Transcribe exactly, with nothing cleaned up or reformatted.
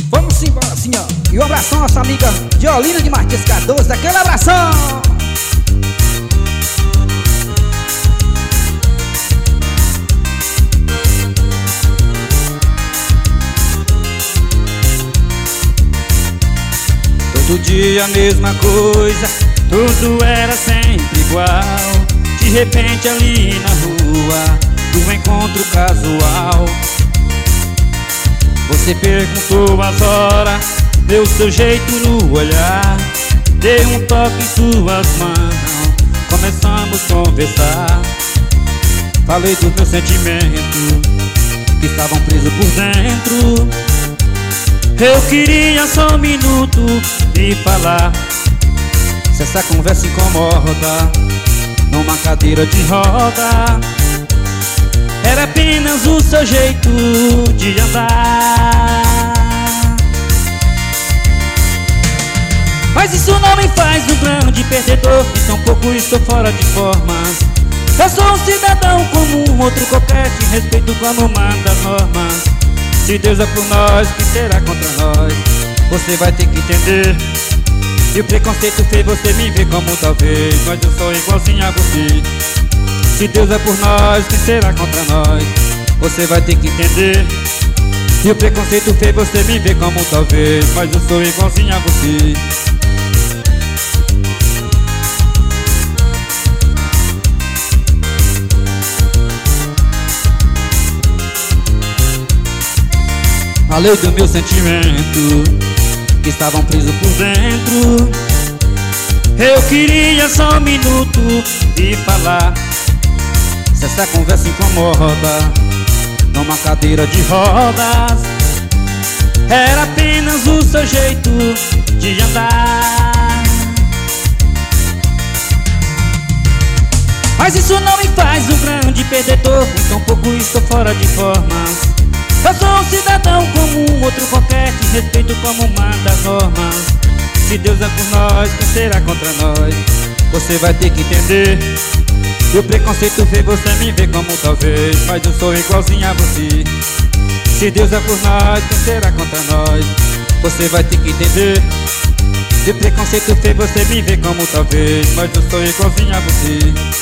Vamos embora assim, ó. E um abração à nossa amiga Diolina de Martins Cardoso. Aquele abração. Todo dia a mesma coisa, tudo era sempre igual. De repente ali na rua, do encontro casual, você perguntou as horas, deu seu jeito no olhar, dei um toque em suas mãos, começamos a conversar. Falei dos meus sentimentos que estavam presos por dentro. Eu queria só um minuto e falar. Se essa conversa incomoda, numa cadeira de roda, era apenas o seu jeito de andar. Mas isso não me faz um grande perdedor, e tampouco estou fora de formas. Eu sou um cidadão como um outro qualquer, que respeito como manda as normas. Se Deus é por nós, quem será contra nós? Você vai ter que entender. E o preconceito fez você me ver como talvez, mas eu sou igualzinho a você. Se Deus é por nós, quem será contra nós? Você vai ter que entender. E o preconceito fez você me ver como talvez, mas eu sou igualzinho a você. Falei do meu sentimento que estavam presos por dentro. Eu queria só um minuto e falar. Se essa conversa incomoda, numa cadeira de rodas, era apenas o seu jeito de andar. Mas isso não me faz um grande perdedor, e tampouco estou fora de formas. Eu sou um cidadão como um outro qualquer, que respeito como manda as normas. Se Deus é por nós, quem será contra nós? Você vai ter que entender. E o preconceito fez você me ver como talvez, mas eu sou igualzinho a você. Se Deus é por nós, quem será contra nós? Você vai ter que entender. E o preconceito fez você me ver como talvez, mas eu sou igualzinho a você.